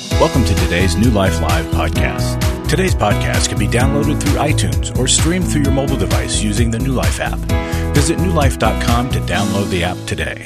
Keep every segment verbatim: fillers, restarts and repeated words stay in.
Welcome to today's New Life Live podcast. Today's podcast can be downloaded through iTunes or streamed through your mobile device using the New Life app. Visit new life dot com to download the app today.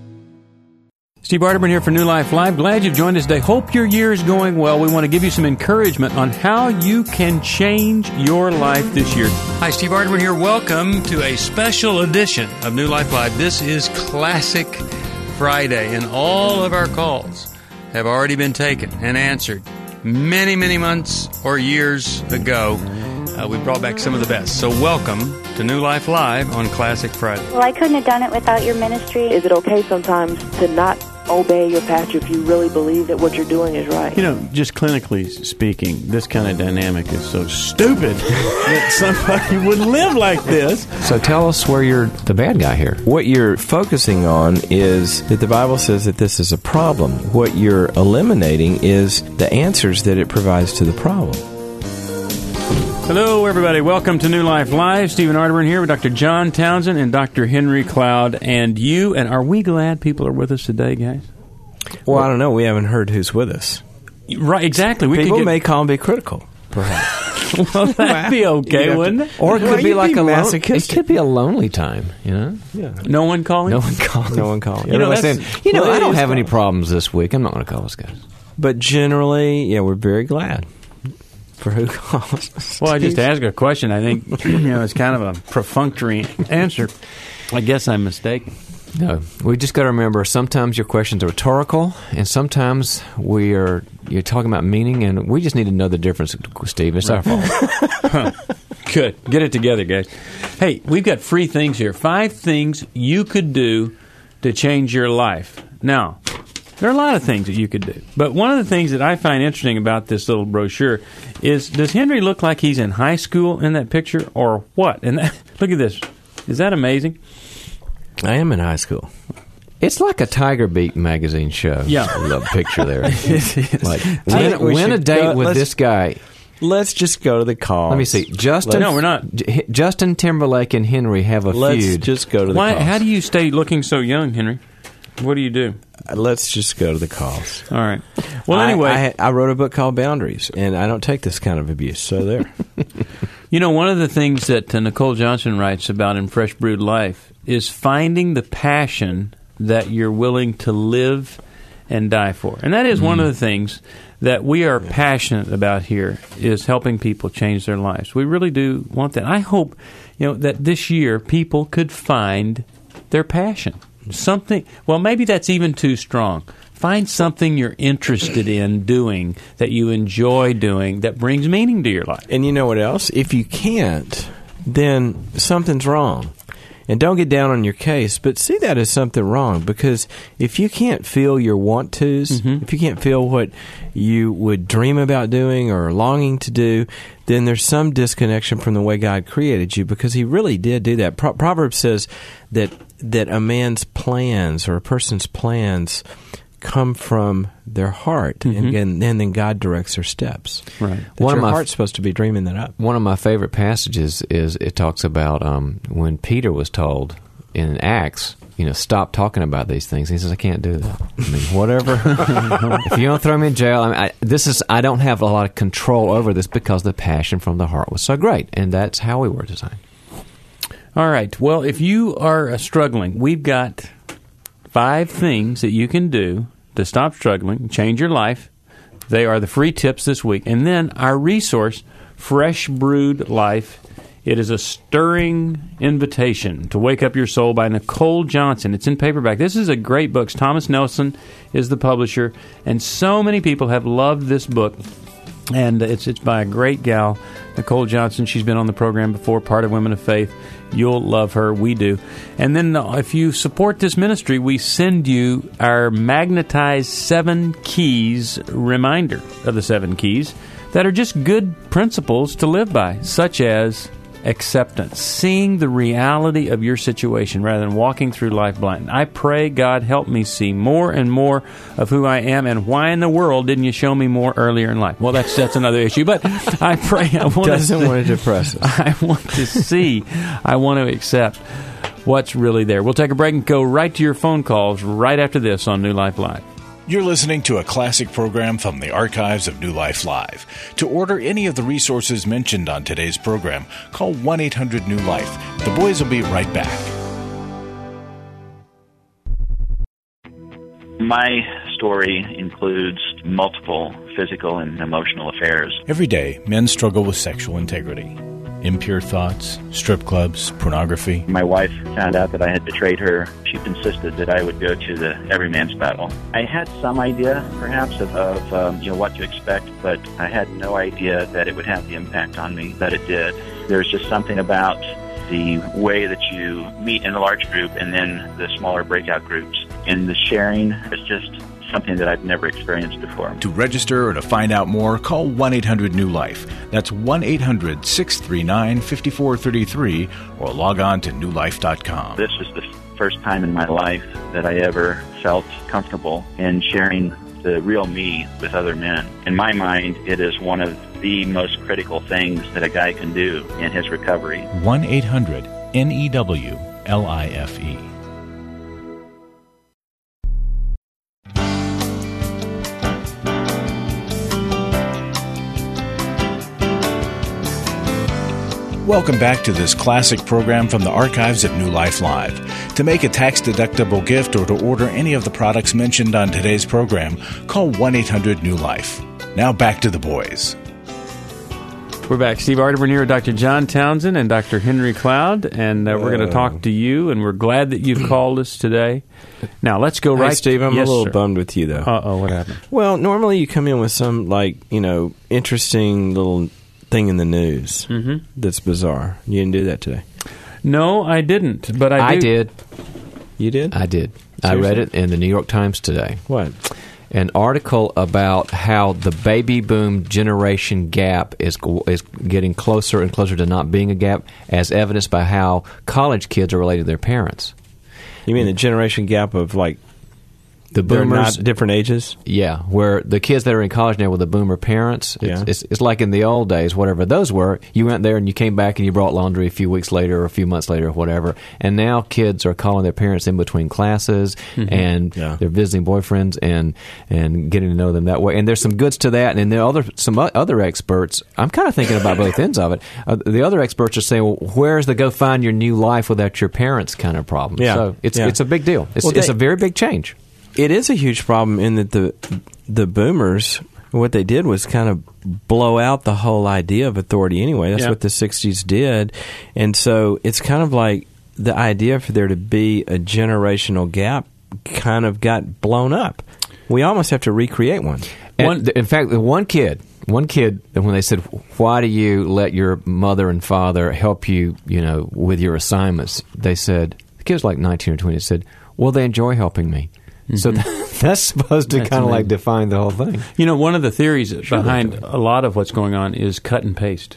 Steve Arterburn here for New Life Live. Glad you've joined us today. Hope your year is going well. We want to give you some encouragement on how you can change your life this year. Hi, Steve Arterburn here. Welcome to a special edition of New Life Live. This is Classic Friday, and all of our calls have already been taken and answered many, many months or years ago. Uh, we brought back some of the best. So welcome to New Life Live on Classic Friday. Well, I couldn't have done it without your ministry. Is it okay sometimes to not obey your pastor if you really believe that what you're doing is right? You know, just clinically speaking, this kind of dynamic is so stupid that somebody would live like this. So tell us where you're the bad guy here. What you're focusing on is that the Bible says that this is a problem. What you're eliminating is the answers that it provides to the problem. Hello, everybody. Welcome to New Life Live. Stephen Arterburn here with Doctor John Townsend and Doctor Henry Cloud and you. And are we glad people are with us today, guys? Well, I don't know. We haven't heard who's with us. Right, exactly. We People could get... may call and be critical, perhaps. Well, that'd be okay, wouldn't it? Or it could Well, be you'd like be a lon- masochistic. it could be a lonely time, you know? Yeah. No one calling? No one calling. No one calling. You know, Everyone's that's- saying, you know, I don't Please have any call. problems this week. I'm not going to call those guys. But generally, yeah, we're very glad for who calls. Well, I just asked a question. I think, you know, it's kind of a perfunctory answer. I guess I'm mistaken. No, we just got to remember sometimes your questions are rhetorical, and sometimes we are you're talking about meaning, and we just need to know the difference, Steve. It's our fault. Good. Get it together, guys. Hey, we've got free things here. Five things you could do to change your life. Now, there are a lot of things that you could do. But one of the things that I find interesting about this little brochure is, does Henry look like he's in high school in that picture or what? And that, look at this. Is that amazing? I am in high school. It's like a Tiger Beat magazine show. Yeah. I love picture there. It is. Like, I win, think we win a should date go- with let's- this guy. Let's just go to the call. Let me see. Justin. No, we're not. J- Justin Timberlake and Henry have a Let's feud. just go to the Why? calls. How do you stay looking so young, Henry? What do you do? Let's just go to the calls. All right. Well, I- anyway. I, I wrote a book called Boundaries, and I don't take this kind of abuse, so there. You know, one of the things that uh, Nicole Johnson writes about in Fresh Brewed Life is finding the passion that you're willing to live and die for. And that is mm. one of the things that we are passionate about here, is helping people change their lives. We really do want that. I hope, you know, that this year people could find their passion. Something, well, maybe that's even too strong. Find something you're interested in doing, that you enjoy doing, that brings meaning to your life. And you know what else? If you can't, then something's wrong. And don't get down on your case, but see that as something wrong, because if you can't feel your want-tos, mm-hmm. if you can't feel what you would dream about doing or longing to do, then there's some disconnection from the way God created you, because He really did do that. Pro- Proverbs says that that a man's plans or a person's plans come from their heart, mm-hmm. and, and, and then God directs their steps. Right. That One your of my heart's supposed to be dreaming that up. One of my favorite passages is it talks about um, when Peter was told in Acts, you know, stop talking about these things. He says, I can't do that. I mean, whatever. If you don't throw me in jail, I mean, I, this is I don't have a lot of control over this because the passion from the heart was so great, and that's how we were designed. All right. Well, if you are uh, struggling, we've got five things that you can do to stop struggling, change your life. They are the free tips this week. And then our resource, Fresh Brewed Life. It is a stirring invitation to wake up your soul by Nicole Johnson. It's in paperback. This is a great book. Thomas Nelson is the publisher, and so many people have loved this book. And it's it's by a great gal, Nicole Johnson. She's been on the program before, part of Women of Faith. You'll love her. We do. And then uh, if you support this ministry, we send you our magnetized seven keys reminder of the seven keys that are just good principles to live by, such as acceptance, seeing the reality of your situation rather than walking through life blind. I pray, God, help me see more and more of who I am, and why in the world didn't you show me more earlier in life? Well, that's that's another issue, but I pray I want Doesn't to want to depress us. I want to see, I want to accept what's really there. We'll take a break and go right to your phone calls right after this on New Life Live. You're listening to a classic program from the archives of New Life Live. To order any of the resources mentioned on today's program, call one eight hundred new life. The boys will be right back. My story includes multiple physical and emotional affairs. Every day, men struggle with sexual integrity. Impure thoughts, strip clubs, pornography. My wife found out that I had betrayed her. She insisted that I would go to the everyman's battle. I had some idea, perhaps, of, of um, you know what to expect, but I had no idea that it would have the impact on me that it did. There's just something about the way that you meet in a large group and then the smaller breakout groups. And the sharing is just something that I've never experienced before. To register or to find out more, call one eight hundred new life. That's one eight hundred six three nine five four three three or log on to new life dot com. This is the first time in my life that I ever felt comfortable in sharing the real me with other men. In my mind, it is one of the most critical things that a guy can do in his recovery. one eight hundred N E W L I F E. Welcome back to this classic program from the archives of New Life Live. To make a tax-deductible gift or to order any of the products mentioned on today's program, call one eight hundred new life. Now back to the boys. We're back. Steve Arterburn here with Doctor John Townsend and Doctor Henry Cloud, and uh, we're going to talk to you, and we're glad that you've called us today. Now, let's go right... Hey, Steve, I'm yes, a little sir. bummed with you, though. Uh-oh, what happened? Well, normally you come in with some, like, you know, interesting little thing in the news mm-hmm. that's bizarre. You didn't do that today. No, I didn't, but I, I do. did. You did? I did. Seriously? I read it in the New York Times today. What? An article about how the baby boom generation gap is is getting closer and closer to not being a gap, as evidenced by how college kids are related to their parents. You mean the generation gap of, like, The they're boomers, not different ages? yeah, where the kids that are in college now with the boomer parents, it's, Yeah. it's, it's like in the old days, whatever those were, you went there and you came back and you brought laundry a few weeks later or a few months later or whatever, and now kids are calling their parents in between classes Mm-hmm. and Yeah. they're visiting boyfriends and, and getting to know them that way, and there's some goods to that, and there are other, some o- other experts, I'm kind of thinking about both ends of it, uh, the other experts are saying, well, where's the go find your new life without your parents kind of problem? Yeah. So it's, Yeah. it's a big deal. It's, Well, it's they- a very big change. It is a huge problem in that the the boomers, what they did was kind of blow out the whole idea of authority anyway. That's Yeah. what the sixties did. And so it's kind of like the idea for there to be a generational gap kind of got blown up. We almost have to recreate one. And One- th- in fact, the one kid, one kid, when they said, "Why do you let your mother and father help you, you know, with your assignments?" They said, the kid was like nineteen or twenty. Said, "Well, they enjoy helping me." Mm-hmm. So th- that's supposed to That's kind of like amazing. define the whole thing. You know, one of the theories behind a lot of what's going on is cut and paste.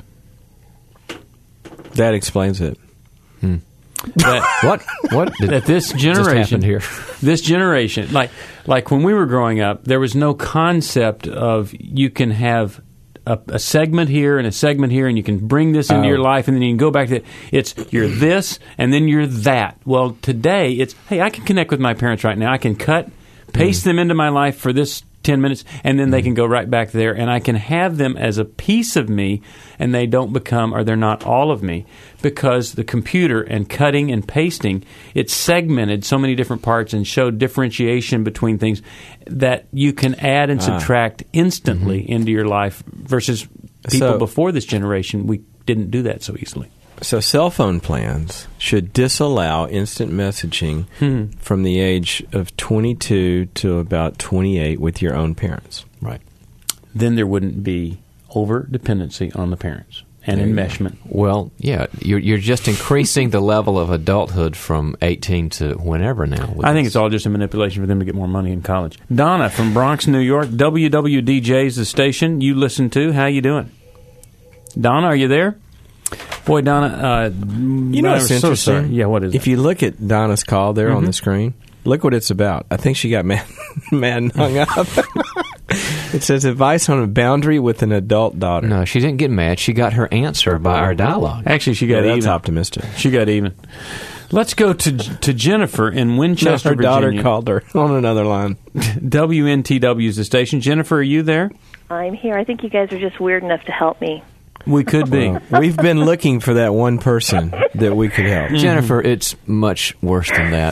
That explains it. That, What? What did that this just generation happened here? this generation, like like when we were growing up, there was no concept of you can have a, a segment here and a segment here, and you can bring this into Oh. your life, and then you can go back to it. It's you're this, and then you're that. Well, today it's hey, I can connect with my parents right now. I can cut, paste them into my life for this ten minutes, and then they can go right back there, and I can have them as a piece of me, and they don't become, or they're not all of me, because the computer and cutting and pasting, it's segmented so many different parts and showed differentiation between things that you can add and subtract instantly into your life versus people So- before this generation. We didn't do that so easily. So cell phone plans should disallow instant messaging Hmm. from the age of twenty-two to about twenty-eight with your own parents. Right. Then there wouldn't be over dependency on the parents and enmeshment. Well, yeah, you're you're just increasing the level of adulthood from eighteen to whenever now. with I think this. it's all just a manipulation for them to get more money in college. Donna from Bronx, New York. W W D J's the station you listen to. How you doing? Donna, are you there? Boy, Donna, uh, You know I'm what's so interesting? sorry. Yeah, what is If it? you look at Donna's call there on the screen, look what it's about. I think she got mad, mad and hung up. It says advice on a boundary with an adult daughter. No, she didn't get mad. She got her answer by our dialogue. Actually, she Yeah, got that's even. optimistic. She got even. Let's go to to Jennifer in No, Winchester, her daughter Virginia. called her on another line. W N T W is the station. Jennifer, are you there? I'm here. I think you guys are just weird enough to help me. We could be. Well, we've been looking for that one person that we could help. Jennifer, it's much worse than that.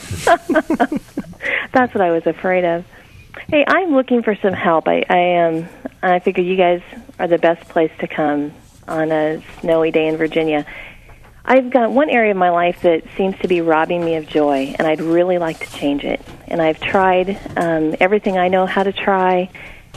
That's what I was afraid of. Hey, I'm looking for some help. I, I um, I figure you guys are the best place to come on a snowy day in Virginia. I've got one area of my life that seems to be robbing me of joy, and I'd really like to change it. And I've tried um, everything I know how to try.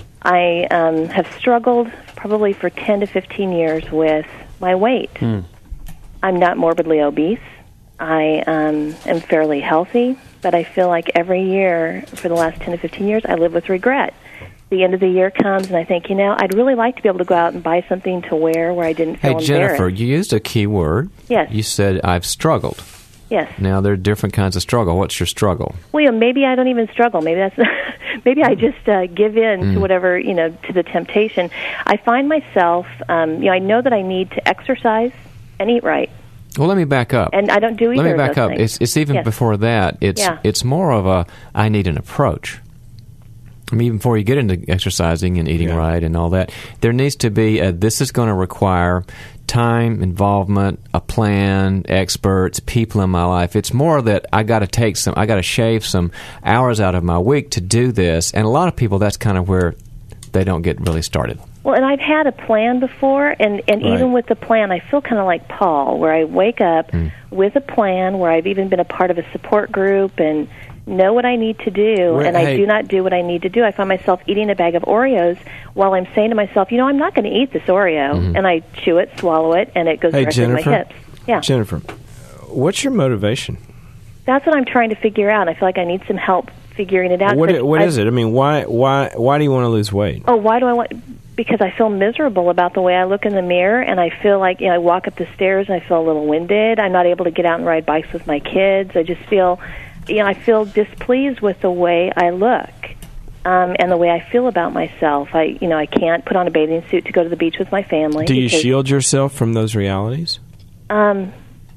I um, have struggled probably for ten to fifteen years with my weight. Hmm. I'm not morbidly obese. I um, am fairly healthy, but I feel like every year for the last ten to fifteen years I live with regret. The end of the year comes, and I think, you know, I'd really like to be able to go out and buy something to wear where I didn't feel Hey, embarrassed. Jennifer, you used a key word. Yes. You said, I've struggled. Yes. Now, there are different kinds of struggle. What's your struggle? Well, you know, maybe I don't even struggle. Maybe that's maybe I just uh, give in Mm. to whatever, you know, to the temptation. I find myself, um, you know, I know that I need to exercise and eat right, Well, let me back up. and I don't do either Let me of back those up. things. It's, it's even Yes. before that. It's Yeah. it's more of a I need an approach. I mean, even before you get into exercising and eating Yeah. right and all that, there needs to be a, this is going to require time, involvement, a plan, experts, people in my life. It's more that I got to take some, I got to shave some hours out of my week to do this. And a lot of people, that's kind of where they don't get really started. Well, and I've had a plan before, and, and Right. even with the plan, I feel kind of like Paul, where I wake up Mm. with a plan, where I've even been a part of a support group and know what I need to do, Well, and I hey- do not do what I need to do. I find myself eating a bag of Oreos while I'm saying to myself, you know, I'm not going to eat this Oreo, Mm-hmm. and I chew it, swallow it, and it goes Hey, directly Jennifer. to my hips. Yeah, Jennifer, what's your motivation? that's what I'm trying to figure out. I feel like I need some help figuring it out. What, 'cause what I- is it? I mean, why, why, why do you want to lose weight? Oh, why do I want? Because I feel miserable about the way I look in the mirror, and I feel like, you know, I walk up the stairs and I feel a little winded. I'm not able to get out and ride bikes with my kids. I just feel, you know, I feel displeased with the way I look um, and the way I feel about myself. I, you know, I can't put on a bathing suit to go to the beach with my family. Do you because, shield yourself from those realities? Um,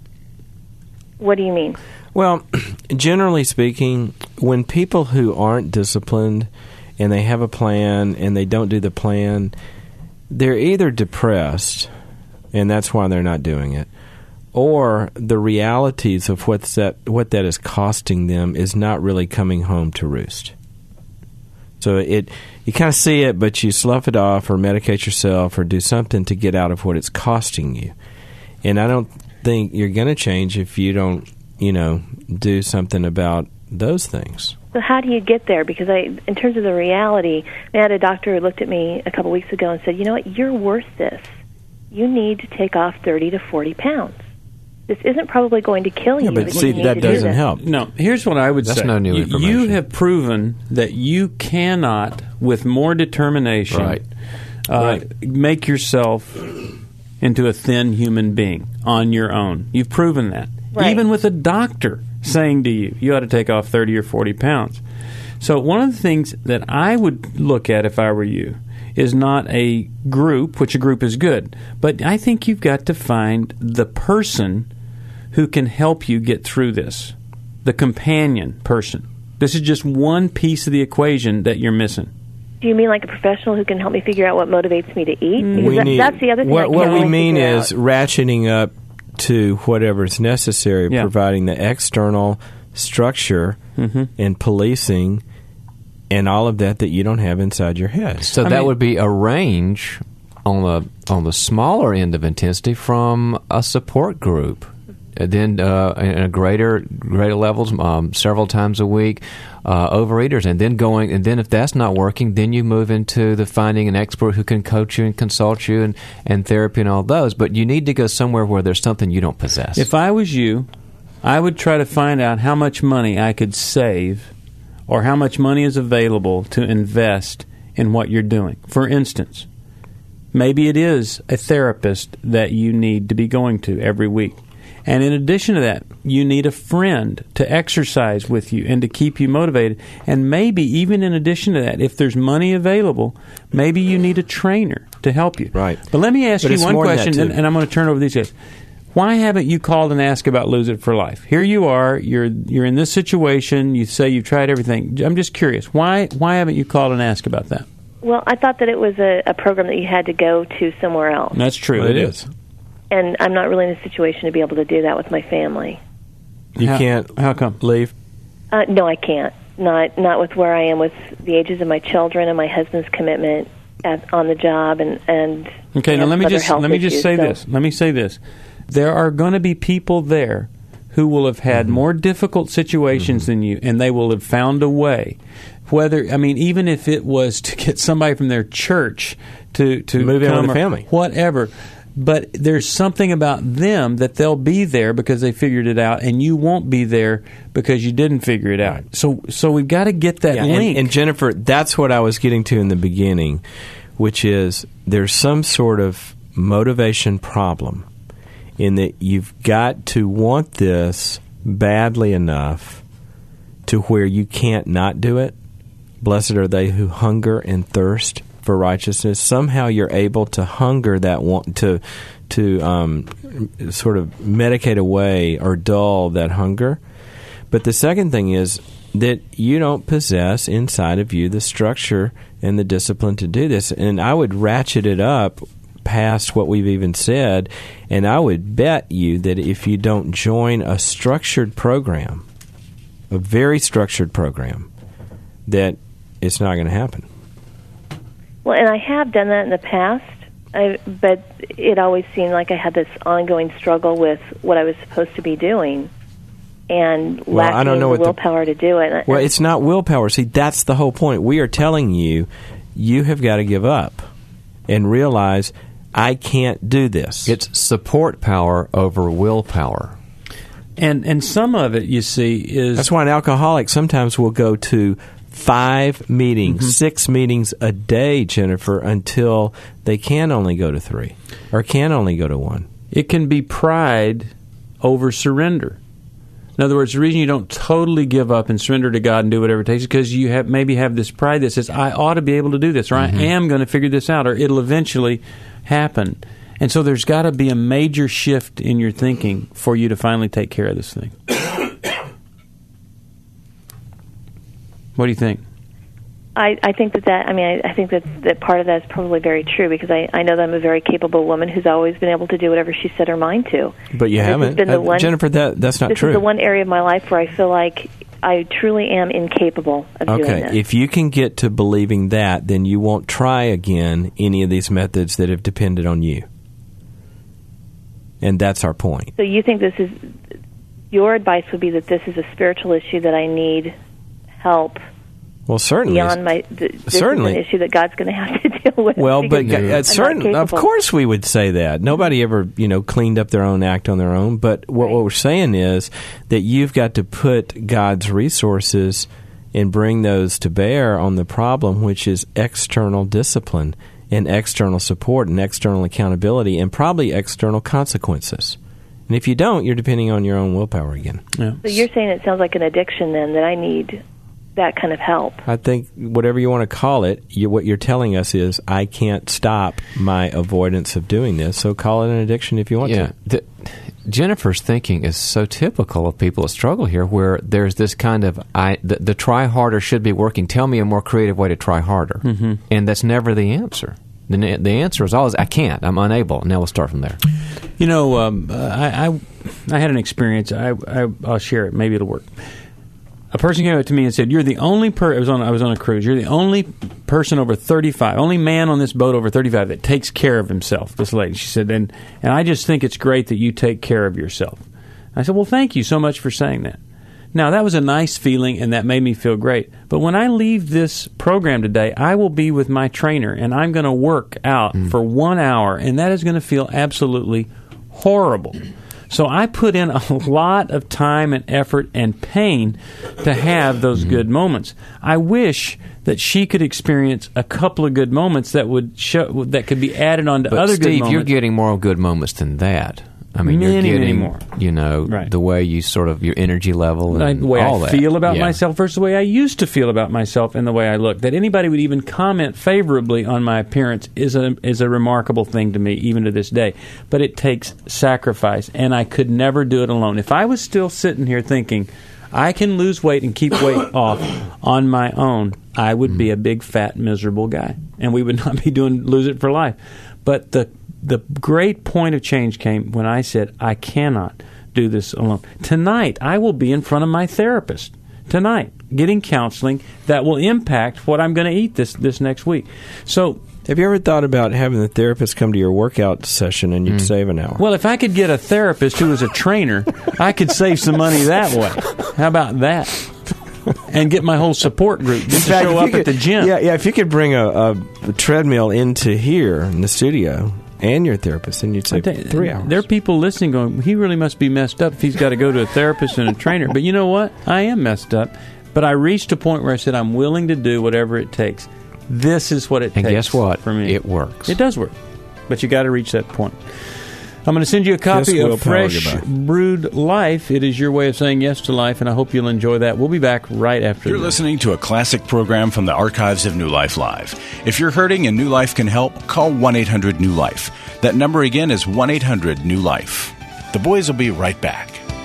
what do you mean? Well, generally speaking, when people who aren't disciplined and they have a plan and they don't do the plan, they're either depressed, and that's why they're not doing it, or the realities of what's that, what that is costing them is not really coming home to roost. So it you kind of see it, but you slough it off or medicate yourself or do something to get out of what it's costing you. And I don't think you're going to change if you don't, you know, do something about those things. So how do you get there? Because I, in terms of the reality, I had a doctor who looked at me a couple weeks ago and said, you know what, you're worth this. You need to take off thirty to forty pounds. This isn't probably going to kill you. Yeah, but but see, you need that to do doesn't this. help. No, here's what I would That's say. no new you, information. You have proven that you cannot, with more determination, Right. Uh, Right. make yourself into a thin human being on your own. You've proven that. Right. Even with a doctor saying to you, you ought to take off thirty or forty pounds. So one of the things that I would look at if I were you is not a group, which a group is good, but I think you've got to find the person who can help you get through this, the companion person. This is just one piece of the equation that you're missing. Do you mean like a professional who can help me figure out what motivates me to eat? Because We that, need- that's the other thing. I What, can't what we really mean figure is out. ratcheting up to whatever is necessary, Yeah. providing the external structure Mm-hmm. and policing and all of that that you don't have inside your head. So I that mean- would be a range on the on the smaller end of intensity from a support group. And then uh, in a greater greater levels, um, several times a week, uh, overeaters, and then going, and then if that's not working, then you move into the finding an expert who can coach you and consult you, and, and therapy and all those. But you need to go somewhere where there's something you don't possess. If I was you, I would try to find out how much money I could save or how much money is available to invest in what you're doing. For instance, maybe it is a therapist that you need to be going to every week. And in addition to that, you need a friend to exercise with you and to keep you motivated. And maybe even in addition to that, if there's money available, maybe you need a trainer to help you. Right. But let me ask But you it's one more than that, question, too. and, and I'm going to turn over these guys. Why haven't you called and asked about Lose It for Life? Here you are. You're you're in this situation. You say you've tried everything. I'm just curious. Why why haven't you called and asked about that? Well, I thought that it was a, a program that you had to go to somewhere else. That's true. Well, it it is. is. And I'm not really in a situation to be able to do that with my family. You How- can't How come? leave. Uh, no, I can't. Not not with where I am with the ages of my children and my husband's commitment at, on the job and and Okay, now and let me other just health let me just issues. say So- this. Let me say this. There are going to be people there who will have had Mm-hmm. more difficult situations Mm-hmm. than you, and they will have found a way. Whether I mean, even if it was to get somebody from their church to to Move in come with the or family. whatever. But there's something about them that they'll be there because they figured it out, and you won't be there because you didn't figure it out. So, so we've got to get that Yeah, link. and, and Jennifer, that's what I was getting to in the beginning, which is there's some sort of motivation problem in that you've got to want this badly enough to where you can't not do it. Blessed are they who hunger and thirst for righteousness. Somehow you're able to hunger that want to to um, sort of medicate away or dull that hunger. But the second thing is that you don't possess inside of you the structure and the discipline to do this. And I would ratchet it up past what we've even said, and I would bet you that if you don't join a structured program, a very structured program, that it's not going to happen. Well, and I have done that in the past, I, but it always seemed like I had this ongoing struggle with what I was supposed to be doing and Well, I lacking don't know the what the- willpower to do it. Well, it's not willpower. See, that's the whole point. We are telling you, you have got to give up and realize, I can't do this. It's support power over willpower. and and some of it, you see, is That's why an alcoholic sometimes will go to five meetings, Mm-hmm. six meetings a day, Jennifer, until they can only go to three or can only go to one. it can be pride over surrender. In other words, the reason you don't totally give up and surrender to God and do whatever it takes is because you have maybe have this pride that says, I ought to be able to do this, or Mm-hmm. I am going to figure this out, or it'll eventually happen. And so there's got to be a major shift in your thinking for you to finally take care of this thing. What do you think? I, I think that that I mean I, I think that that part of that is probably very true because I, I know that I'm a very capable woman who's always been able to do whatever she set her mind to. But you And this has haven't. been the Uh, one- Jennifer, that, that's not this true. is the one area of my life where I feel like I truly am incapable of doing Okay, this. if you can get to believing that, then you won't try again any of these methods that have depended on you. And that's our point. So you think this is your advice would be that this is a spiritual issue that I need help Well, certainly. beyond my th- this Certainly. is an issue that God's going to have to deal with. Well, but because uh, I'm certain, not of capable. course, we would say that. Nobody ever, you know, cleaned up their own act on their own. But what, Right. what we're saying is that you've got to put God's resources and bring those to bear on the problem, which is external discipline and external support and external accountability and probably external consequences. And if you don't, you're depending on your own willpower again. Yeah. So you're saying it sounds like an addiction then that I need that kind of help. I think whatever you want to call it, you, what you're telling us is I can't stop my avoidance of doing this. So call it an addiction if you want Yeah. to. The, Jennifer's thinking is so typical of people that struggle here, where there's this kind of I the, the try harder should be working. Tell me a more creative way to try harder, mm-hmm. and that's never the answer. The, the answer is always I can't. I'm unable. Now we'll start from there. You know, um, I, I I had an experience. I, I I'll share it. Maybe it'll work. A person came up to me and said, "You're the only per." I was on. I was on a cruise. You're the only person over thirty-five, only man on this boat over thirty-five that takes care of himself. This lady, she said, and and I just think it's great that you take care of yourself. I said, well, thank you so much for saying that. Now that was a nice feeling, and that made me feel great. But when I leave this program today, I will be with my trainer, and I'm going to work out mm. for one hour, and that is going to feel absolutely horrible. So I put in a lot of time and effort and pain to have those mm-hmm. good moments. I wish that she could experience a couple of good moments that would show that could be added on to but other Steve, good moments. You're getting more good moments than that. I mean, many, you're many getting, more. You know, Right. the way you sort of, your energy level and Like the way all I that. feel about Yeah. myself versus the way I used to feel about myself and the way I look. That anybody would even comment favorably on my appearance is a is a remarkable thing to me, even to this day. But it takes sacrifice, and I could never do it alone. If I was still sitting here thinking I can lose weight and keep weight off on my own, I would be a big, fat, miserable guy, and we would not be doing Lose It for Life. But the the great point of change came when I said, I cannot do this alone. Tonight, I will be in front of my therapist. Tonight, getting counseling that will impact what I'm going to eat this, this next week. So, have you ever thought about having the therapist come to your workout session and you'd mm. save an hour? Well, if I could get a therapist who was a trainer, I could save some money that way. How about that? And get my whole support group just to show up could, at the gym. Yeah, yeah. If you could bring a, a, a treadmill into here in the studio and your therapist, then you'd save you, three hours. There are people listening going, he really must be messed up if he's got to go to a therapist and a trainer. But you know what? I am messed up. But I reached a point where I said, I'm willing to do whatever it takes. This is what it and takes. And guess what? For me. It works. It does work. But you got to reach that point. I'm going to send you a copy yes, of Fresh Brewed Life. It is your way of saying yes to life, and I hope you'll enjoy that. We'll be back right after You're this. listening to a classic program from the archives of New Life Live. If you're hurting and New Life can help, call one eight hundred new life. That number again is one eight hundred new life. The boys will be right back.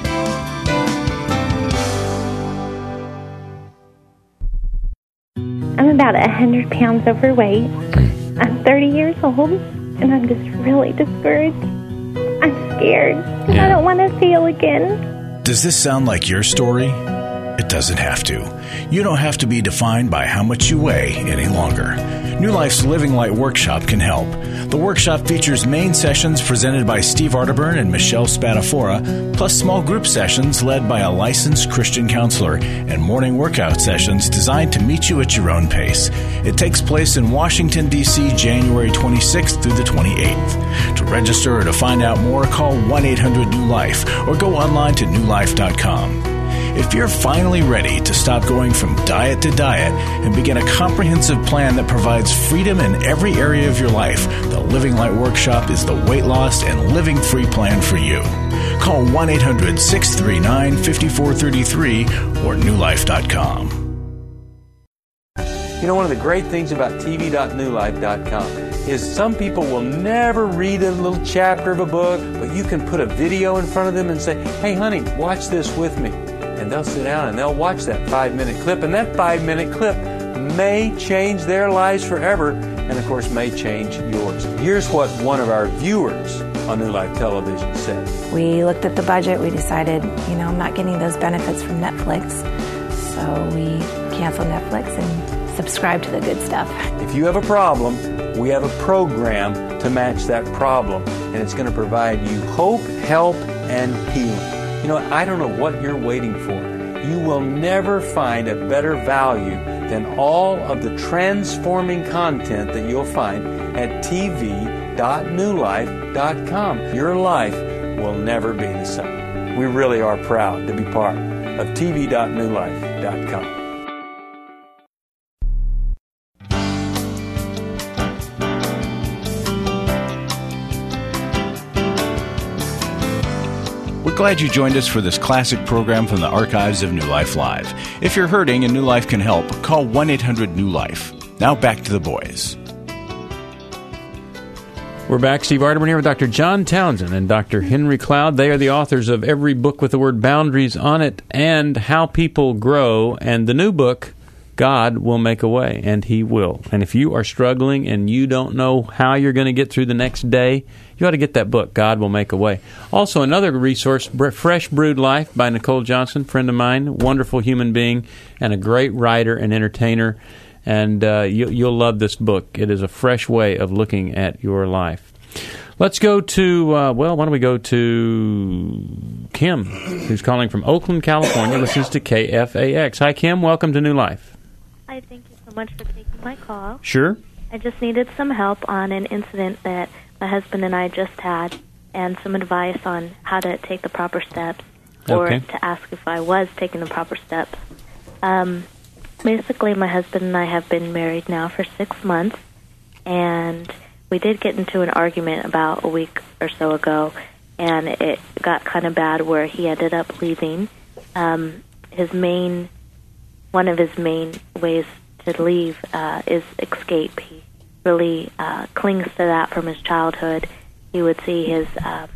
I'm about one hundred pounds overweight. I'm thirty years old, and I'm just really discouraged. I'm scared, and Yeah. I don't want to feel again. Does this sound like your story? It doesn't have to. You don't have to be defined by how much you weigh any longer. New Life's Living Light Workshop can help. The workshop features main sessions presented by Steve Arterburn and Michelle Spadafora, plus small group sessions led by a licensed Christian counselor, and morning workout sessions designed to meet you at your own pace. It takes place in Washington, D C, January twenty-sixth through the twenty-eighth. To register or to find out more, call one eight hundred new life or go online to new life dot com. If you're finally ready to stop going from diet to diet and begin a comprehensive plan that provides freedom in every area of your life, the Living Light Workshop is the weight loss and living free plan for you. Call one eight hundred six three nine five four three three or new life dot com. You know, one of the great things about T V dot new life dot com is some people will never read a little chapter of a book, but you can put a video in front of them and say, hey, honey, watch this with me. And they'll sit down and they'll watch that five-minute clip, and that five-minute clip may change their lives forever, and of course may change yours. Here's what one of our viewers on New Life Television said. We looked at the budget. We decided, you know, I'm not getting those benefits from Netflix, so we canceled Netflix and subscribed to the good stuff. If you have a problem, we have a program to match that problem, and it's going to provide you hope, help, and healing. You know, I don't know what you're waiting for. You will never find a better value than all of the transforming content that you'll find at T V dot new life dot com. Your life will never be the same. We really are proud to be part of T V dot new life dot com. We're glad you joined us for this classic program from the archives of New Life Live. If you're hurting and New Life can help, call one eight hundred new life. Now back to the boys. We're back. Steve Arterburn here with Doctor John Townsend and Doctor Henry Cloud. They are the authors of every book with the word boundaries on it and How People Grow, and the new book, God Will Make a Way, and He will. And if you are struggling and you don't know how you're going to get through the next day, you ought to get that book, God Will Make a Way. Also, another resource, Fresh Brewed Life by Nicole Johnson, friend of mine, wonderful human being, and a great writer and entertainer. And uh, you, you'll love this book. It is a fresh way of looking at your life. Let's go to, uh, well, why don't we go to Kim, who's calling from Oakland, California, listens to K F A X. Hi, Kim. Welcome to New Life. Hi, thank you so much for taking my call. Sure. I just needed some help on an incident that my husband and I just had, and some advice on how to take the proper steps, or Okay. to ask if I was taking the proper steps. Um, basically, my husband and I have been married now for six months, and we did get into an argument about a week or so ago, and it got kind of bad where he ended up leaving. Um, his main, one of his main ways to leave uh, is escape. He really uh, clings to that from his childhood. He would see his uh,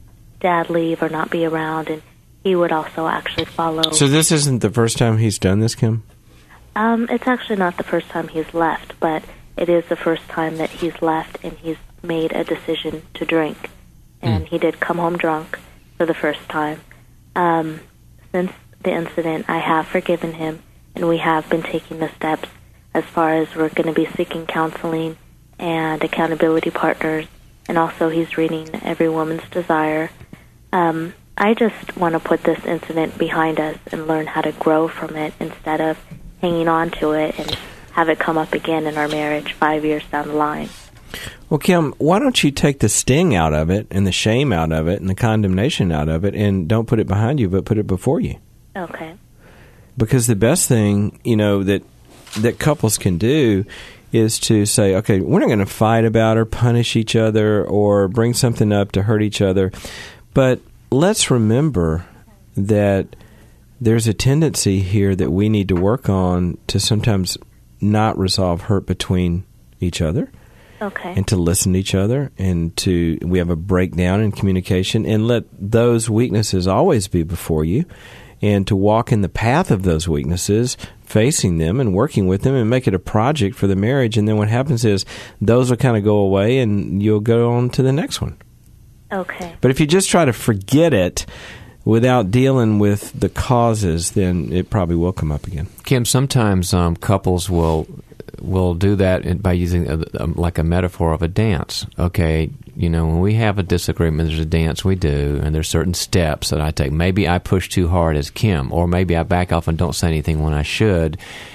dad leave or not be around, and he would also actually follow. So this isn't the first time he's done this, Kim? Um, it's actually not the first time he's left, but it is the first time that he's left and he's made a decision to drink. And mm. he did come home drunk for the first time. Um, since the incident, I have forgiven him, and we have been taking the steps as far as we're going to be seeking counseling and accountability partners, and also he's reading Every Woman's Desire. Um, I just want to put this incident behind us and learn how to grow from it instead of hanging on to it and have it come up again in our marriage five years down the line. Well, Kim, why don't you take the sting out of it and the shame out of it and the condemnation out of it, and don't put it behind you, but put it before you? Okay. Because the best thing, you know, that that couples can do is to say, okay, we're not going to fight about or punish each other or bring something up to hurt each other, but let's remember that there's a tendency here that we need to work on to sometimes not resolve hurt between each other. Okay. And to listen to each other, and to we have a breakdown in communication, and let those weaknesses always be before you, and to walk in the path of those weaknesses, facing them and working with them, and make it a project for the marriage. And then what happens is those will kind of go away, and you'll go on to the next one. Okay. But if you just try to forget it without dealing with the causes, then it probably will come up again. Kim, sometimes um, couples will will do that by using a, a, like a metaphor of a dance. Okay, you know, when we have a disagreement, there's a dance we do, and there's certain steps that I take. Maybe I push too hard as Kim, or maybe I back off and don't say anything when I should.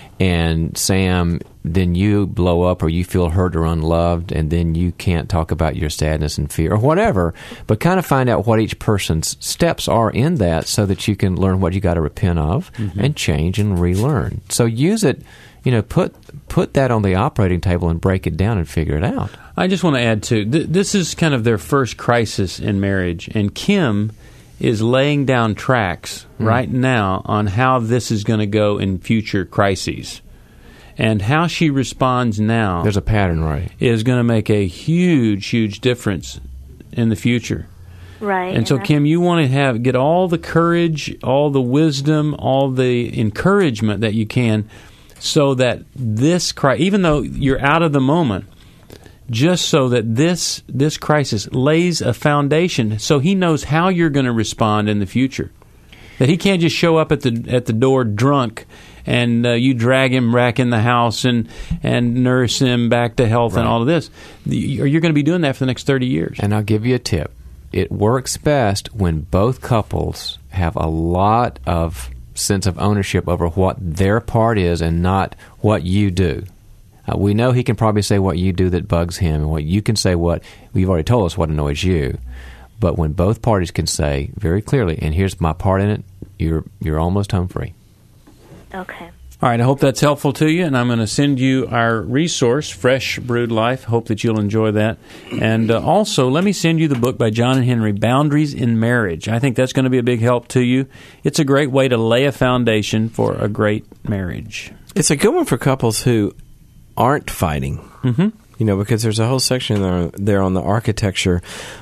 And Sam, then you blow up, or you feel hurt or unloved, and then you can't talk about your sadness and fear or whatever. But kind of find out what each person's steps are in that, so that you can learn what you got to repent of mm-hmm. and change and relearn. So use it. You know, put put that on the operating table and break it down and figure it out. I just want to add, too, th- this is kind of their first crisis in marriage, and Kim is laying down tracks mm. right now on how this is going to go in future crises. And how she responds now... There's a pattern, right? ...is going to make a huge, huge difference in the future. Right. And, and so, Kim, you want to have get all the courage, all the wisdom, all the encouragement that you can, so that this crisis, even though you're out of the moment, just so that this this crisis lays a foundation, so he knows how you're going to respond in the future. That he can't just show up at the at the door drunk, and uh, you drag him back in the house and and nurse him back to health right. and all of this. You're going to be doing that for the next thirty years. And I'll give you a tip. It works best when both couples have a lot of sense of ownership over what their part is and not what you do. Uh, we know he can probably say what you do that bugs him, and what you can say what, you've already told us what annoys you. But when both parties can say very clearly, and here's my part in it, you're you're almost home free. Okay. All right, I hope that's helpful to you, and I'm going to send you our resource, Fresh Brewed Life. Hope that you'll enjoy that. And uh, also, let me send you the book by John and Henry, Boundaries in Marriage. I think that's going to be a big help to you. It's a great way to lay a foundation for a great marriage. It's a good one for couples who aren't fighting, mm-hmm. you know, because there's a whole section there, there on the architecture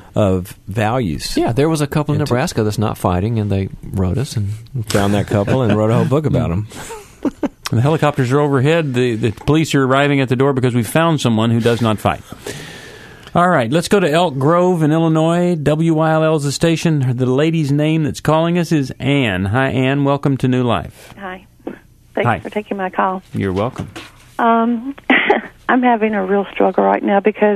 of values. Yeah, there was a couple in Nebraska that's not fighting, and they wrote us and found that couple and wrote a whole book about them. The helicopters are overhead. The, the police are arriving at the door because we found someone who does not fight. All right, let's go to Elk Grove in Illinois. W Y L L is the station. The lady's name that's calling us is Ann. Hi, Ann. Welcome to New Life. Hi. Thanks Hi. for taking my call. You're welcome. Um, I'm having a real struggle right now because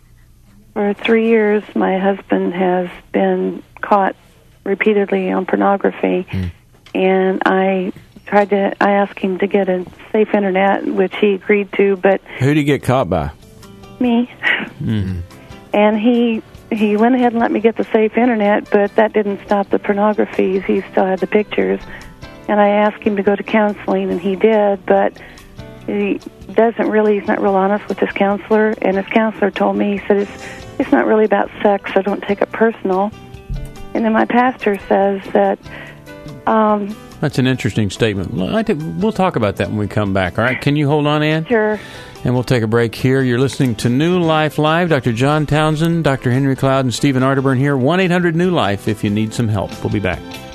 for three years my husband has been caught repeatedly on pornography, mm. and I tried to. I asked him to get a safe internet, which he agreed to, but who did he get caught by? Me. Mm-hmm. And he he went ahead and let me get the safe internet, but that didn't stop the pornography. He still had the pictures, and I asked him to go to counseling, and he did, but he doesn't really. He's not real honest with his counselor, and his counselor told me, he said it's it's not really about sex, so don't take it personal. And then my pastor says that... Um, That's an interesting statement. We'll talk about that when we come back. All right, can you hold on, Ann? Sure. And we'll take a break here. You're listening to New Life Live. Doctor John Townsend, Doctor Henry Cloud, and Stephen Arterburn here. one eight hundred new life if you need some help. We'll be back.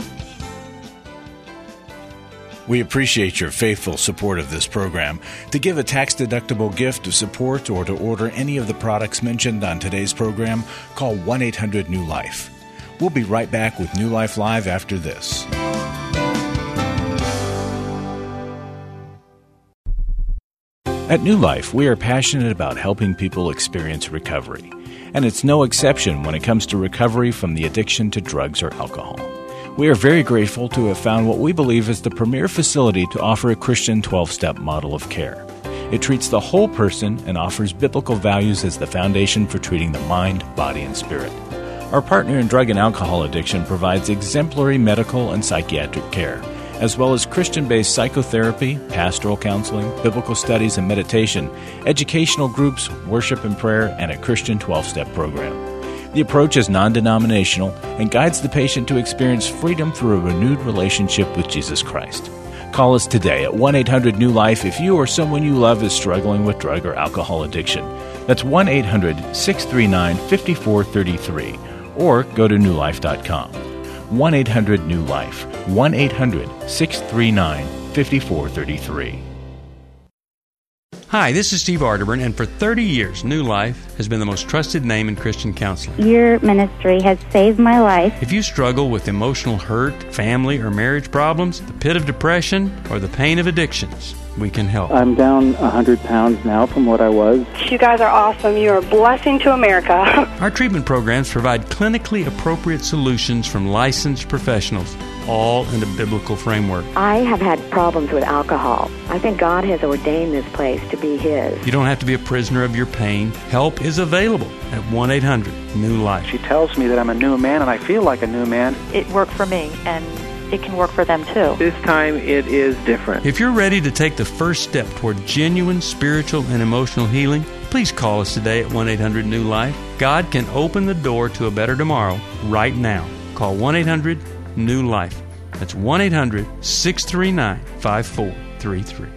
We appreciate your faithful support of this program. To give a tax-deductible gift of support or to order any of the products mentioned on today's program, call one eight hundred new life. We'll be right back with New Life Live after this. At New Life, we are passionate about helping people experience recovery. And it's no exception when it comes to recovery from the addiction to drugs or alcohol. We are very grateful to have found what we believe is the premier facility to offer a Christian twelve-step model of care. It treats the whole person and offers biblical values as the foundation for treating the mind, body, and spirit. Our partner in drug and alcohol addiction provides exemplary medical and psychiatric care, as well as Christian-based psychotherapy, pastoral counseling, biblical studies and meditation, educational groups, worship and prayer, and a Christian twelve-step program. The approach is non-denominational and guides the patient to experience freedom through a renewed relationship with Jesus Christ. Call us today at one eight hundred new life if you or someone you love is struggling with drug or alcohol addiction. That's one eight hundred six three nine five four three three, or go to new life dot com. one eight hundred new life, one eight hundred six three nine five four three three. Hi, this is Steve Arterburn, and for thirty years, New Life has been the most trusted name in Christian counseling. Your ministry has saved my life. If you struggle with emotional hurt, family or marriage problems, the pit of depression, or the pain of addictions, we can help. I'm down one hundred pounds now from what I was. You guys are awesome. You're a blessing to America. Our treatment programs provide clinically appropriate solutions from licensed professionals, all in a biblical framework. I have had problems with alcohol. I think God has ordained this place to be His. You don't have to be a prisoner of your pain. Help is available at one eight hundred new life. She tells me that I'm a new man, and I feel like a new man. It worked for me, and it can work for them too. This time it is different. If you're ready to take the first step toward genuine spiritual and emotional healing, please call us today at one eight hundred new life. God can open the door to a better tomorrow right now. Call one eight hundred new life. That's one eight hundred six three nine five four three three.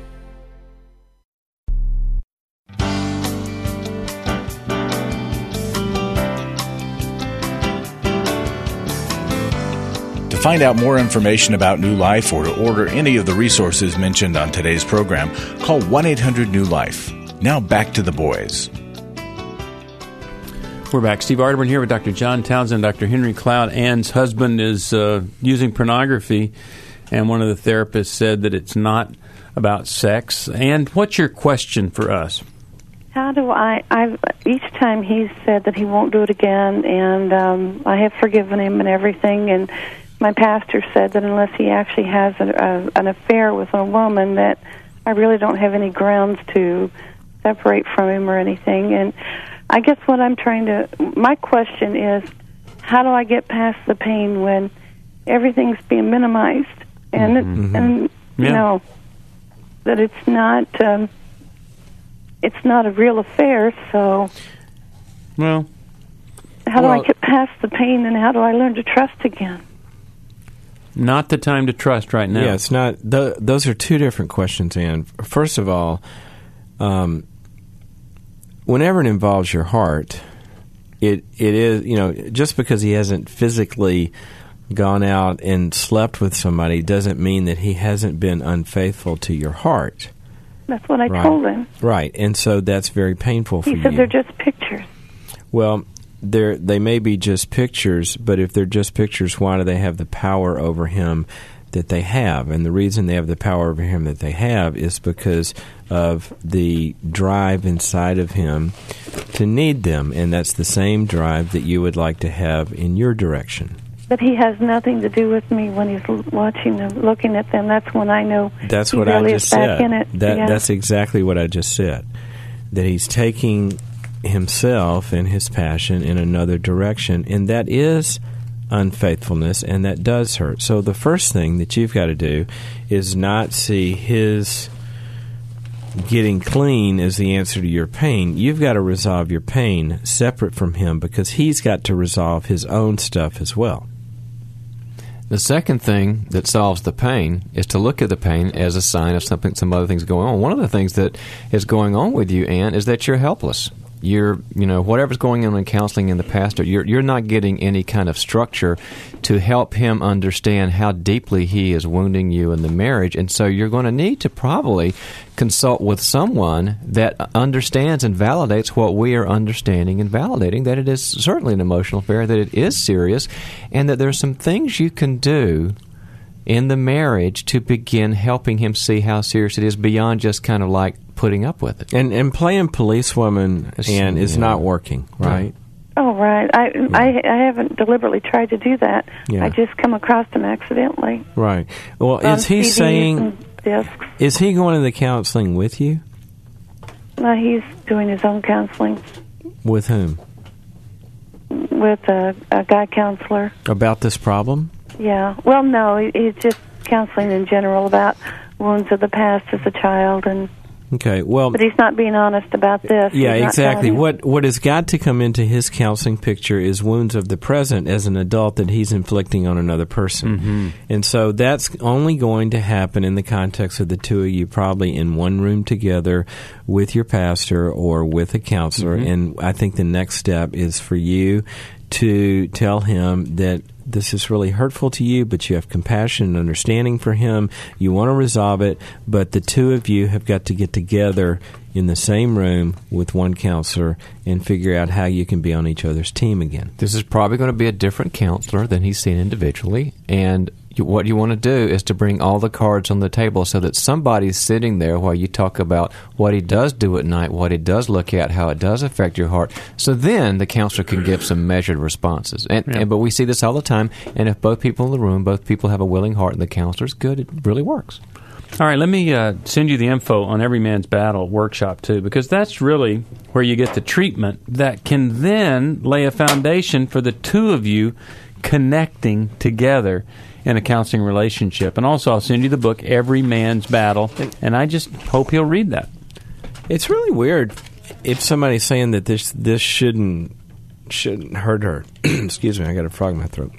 To find out more information about New Life or to order any of the resources mentioned on today's program, call one eight hundred new life. Now back to the boys. We're back. Steve Arterburn here with Doctor John Townsend, Doctor Henry Cloud. Ann's husband is uh, using pornography, and one of the therapists said that it's not about sex. And what's your question for us? How do I, I've, each time he's said that he won't do it again, and um, I have forgiven him and everything, and my pastor said that unless he actually has a, a, an affair with a woman, that I really don't have any grounds to separate from him or anything. And I guess what I'm trying to, my question is, how do I get past the pain when everything's being minimized? And, mm-hmm. it, and yeah. you know, that it's not, um, it's not a real affair, so well, how do well, I get past the pain, and how do I learn to trust again? Not the time to trust right now. Yeah, it's not. Th- those are two different questions, Ann. First of all, um, whenever it involves your heart, it it is, you know, just because he hasn't physically gone out and slept with somebody doesn't mean that he hasn't been unfaithful to your heart. That's what I right. told him. Right, and so that's very painful for he you. He said they're just pictures. Well, they're, they may be just pictures, but if they're just pictures, why do they have the power over him that they have? And the reason they have the power over him that they have is because of the drive inside of him to need them, and that's the same drive that you would like to have in your direction. But he has nothing to do with me when he's watching them, looking at them. That's when I know that's he what really I just is back said. in it. That, yeah. That's exactly what I just said. That he's taking himself and his passion in another direction, and that is unfaithfulness, and that does hurt. So the first thing that you've got to do is not see his getting clean as the answer to your pain. You've got to resolve your pain separate from him, because he's got to resolve his own stuff as well. The second thing that solves the pain is to look at the pain as a sign of something, some other things going on. One of the things that is going on with you, Ann, is that you're helpless. You're, you know, whatever's going on in counseling in the past, you're you're not getting any kind of structure to help him understand how deeply he is wounding you in the marriage, and so you're going to need to probably consult with someone that understands and validates what we are understanding and validating, that it is certainly an emotional affair, that it is serious, and that there's some things you can do in the marriage to begin helping him see how serious it is beyond just kind of like putting up with it. And and playing policewoman and is yeah. not working, right? Oh, right. I, I I haven't deliberately tried to do that. Yeah. I just come across him accidentally. Right. Well, On is he C Ds saying? and discs. Is he going to the counseling with you? No, he's doing his own counseling With whom? with a, a guy counselor. About this problem? Yeah. Well, no, he- he's just counseling in general about wounds of the past as a child, and Okay. Well, but he's not being honest about this. yeah, He's not exactly. telling you. What what has got to come into his counseling picture is wounds of the present as an adult that he's inflicting on another person. Mm-hmm. And so that's only going to happen in the context of the two of you probably in one room together with your pastor or with a counselor. Mm-hmm. And I think the next step is for you to tell him that this is really hurtful to you, but you have compassion and understanding for him. You want to resolve it, but the two of you have got to get together in the same room with one counselor and figure out how you can be on each other's team again. This is probably going to be a different counselor than he's seen individually, and you, what you want to do is to bring all the cards on the table so that somebody's sitting there while you talk about what he does do at night, what he does look at, how it does affect your heart. So then the counselor can give some measured responses. And, Yeah. and but we see this all the time, and if both people in the room, both people have a willing heart and the counselor's good, it really works. All right, let me uh, send you the info on Every Man's Battle workshop, too, because that's really where you get the treatment that can then lay a foundation for the two of you connecting together in a counseling relationship. And also, I'll send you the book, Every Man's Battle, and I just hope he'll read that. It's really weird if somebody's saying that this this shouldn't shouldn't hurt her. Excuse me, I got a frog in my throat.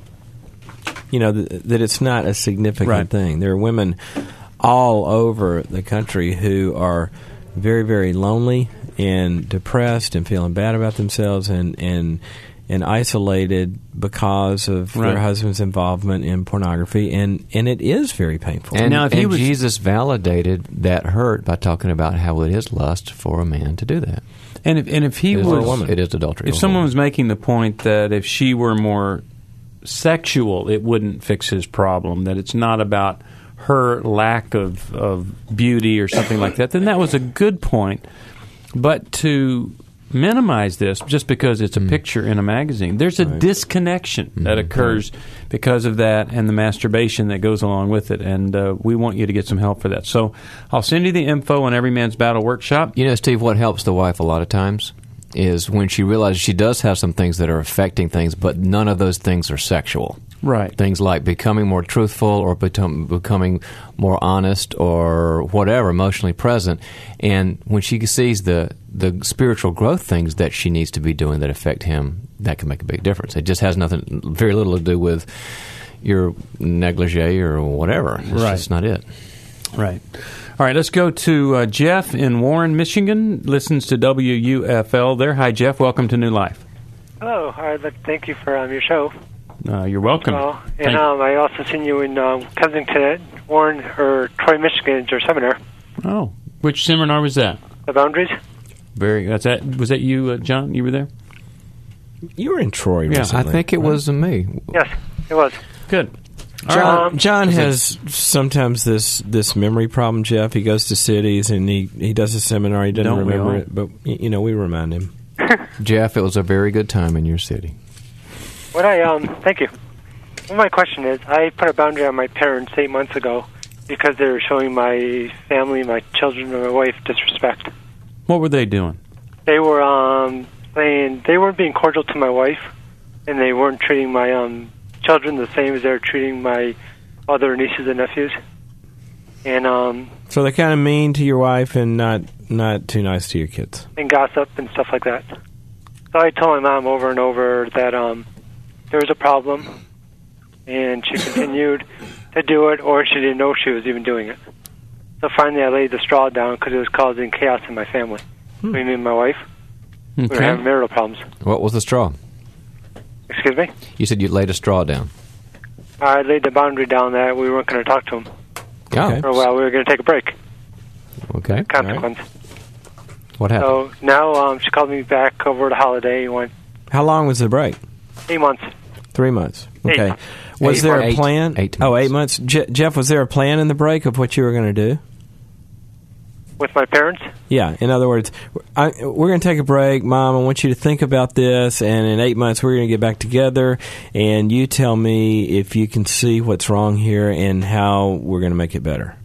You know, th- that it's not a significant Right. thing. There are women all over the country who are very, very lonely and depressed and feeling bad about themselves and and, and isolated because of Right. their husband's involvement in pornography, and, and it is very painful. And, Now, if he and was- Jesus validated that hurt by talking about how it is lust for a man to do that. And if, and if he It is, was... a woman. It is adultery. If someone was making the point that if she were more sexual, it wouldn't fix his problem, that it's not about her lack of, of beauty or something like that, then that was a good point. But to minimize this just because it's a Mm. picture in a magazine, there's a Right. disconnection that occurs because of that and the masturbation that goes along with it, and uh, we want you to get some help for that. So I'll send you the info on Every Man's Battle workshop. You know, Steve, what helps the wife a lot of times is when she realizes she does have some things that are affecting things, but none of those things are sexual. Right. Things like becoming more truthful or become, becoming more honest or whatever, emotionally present. And when she sees the, the spiritual growth things that she needs to be doing that affect him, that can make a big difference. It just has nothing, very little to do with your negligee or whatever. It's Right. just not it. Right. All right, let's go to uh, Jeff in Warren, Michigan, listens to W U F L there. Hi, Jeff. Welcome to New Life. Hello. I'd like to thank you for um, your show. Uh, you're welcome. Uh, Thank- and um, I also seen you in um, Kensington, Warren, or Troy, Michigan, at your seminar, Oh, which seminar was that? The Boundaries. Very. That's that. Was that you, uh, John? You were there? You were in Troy Yeah, recently. I think it was me. Yes, it was. Good. John, Um, John has sometimes this, this memory problem, Jeff. He goes to cities and he, he does a seminar. He doesn't Don't we remember all? it, but, y- you know, we remind him. Jeff, it was a very good time in your city. What I um, thank you. Well, my question is, I put a boundary on my parents eight months ago because they were showing my family, my children, and my wife disrespect. What were they doing? They were um, saying they weren't being cordial to my wife, and they weren't treating my um, children the same as they were treating my other nieces and nephews. And um, So they're kind of mean to your wife and not not too nice to your kids. and gossip and stuff like that. So I told my mom over and over that um, there was a problem, and she continued to do it, or she didn't know she was even doing it. So finally I laid the straw down because it was causing chaos in my family. Hmm. Me and my wife, Okay. we were having marital problems. What was the straw? Excuse me? You said you laid a straw down. I laid the boundary down that we weren't going to talk to him Yeah. for a while. We were going to take a break. Okay. Consequence. What happened? So now um, she called me back over the holiday. Went How long was the break? eight months. Three months. Okay. Eight. Was Eight there months. a plan? Eight oh, eight months. Je- Jeff, was there a plan in the break of what you were going to do? With my parents? Yeah. In other words, I, we're going to take a break, Mom. I want you to think about this, and in eight months we're going to get back together, and you tell me if you can see what's wrong here and how we're going to make it better.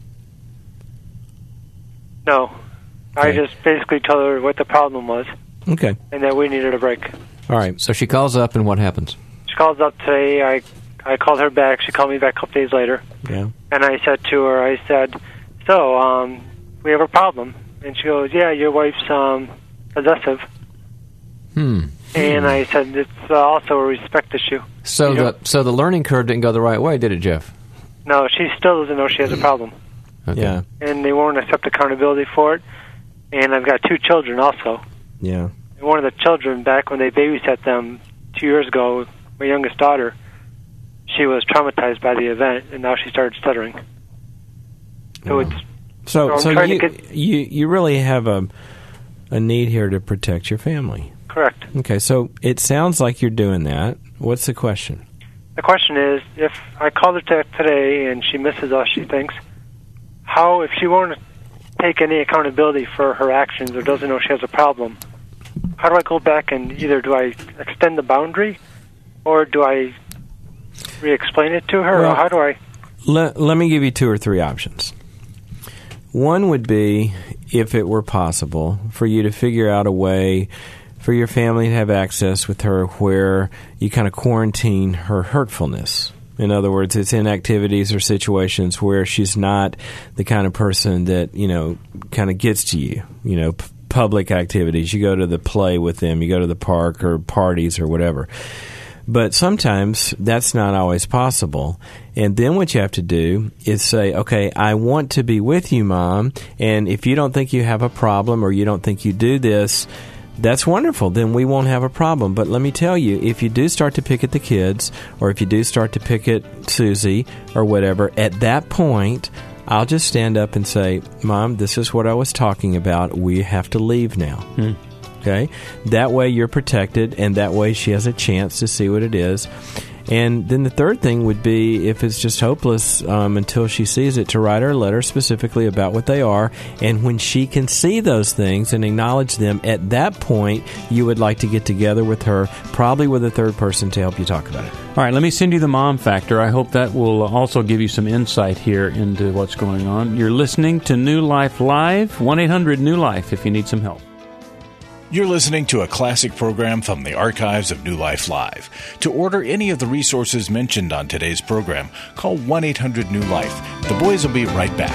No. I just basically told her what the problem was Okay. and that we needed a break. All right. So she calls up, and what happens? She calls up today. I I called her back. She called me back a couple days later. Yeah. And I said to her, I said, so, um, we have a problem. And she goes, yeah, your wife's um, possessive. Hmm. And I said, it's uh, also a respect issue. So You know- the so the learning curve didn't go the right way, did it, Jeff? No, she still doesn't know she has a problem. Okay. Yeah. And they won't accept accountability for it. And I've got two children also. Yeah. And one of the children, back when they babysat them two years ago, my youngest daughter, she was traumatized by the event, and now she started stuttering. So it's So, I'm so trying you, to get- you you really have a a need here to protect your family. correct. Okay, so it sounds like you're doing that. What's the question? The question is, if I called her to today and she misses us, she thinks, how, if she won't take any accountability for her actions or doesn't know she has a problem, how do I go back and either do I extend the boundary or do I re-explain it to her, Well- or how do I... Let, let me give you two or three options. One would be, if it were possible, for you to figure out a way for your family to have access with her where you kind of quarantine her hurtfulness. In other words, it's in activities or situations where she's not the kind of person that, you know, kind of gets to you. You know, p- public activities. You go to the play with them. You go to the park or parties or whatever. But sometimes that's not always possible. And then what you have to do is say, okay, I want to be with you, Mom. And if you don't think you have a problem or you don't think you do this, that's wonderful. Then we won't have a problem. But let me tell you, if you do start to pick at the kids, or if you do start to pick at Susie or whatever, at that point, I'll just stand up and say, Mom, this is what I was talking about. We have to leave now. Hmm. Okay? That way you're protected, and that way she has a chance to see what it is. And then the third thing would be, if it's just hopeless um, until she sees it, to write her a letter specifically about what they are. And when she can see those things and acknowledge them, at that point, you would like to get together with her, probably with a third person to help you talk about it. All right, let me send you the Mom Factor. I hope that will also give you some insight here into what's going on. You're listening to New Life Live, one eight hundred New Life if you need some help. You're listening to a classic program from the archives of New Life Live. To order any of the resources mentioned on today's program, call one eight hundred New Life. The boys will be right back.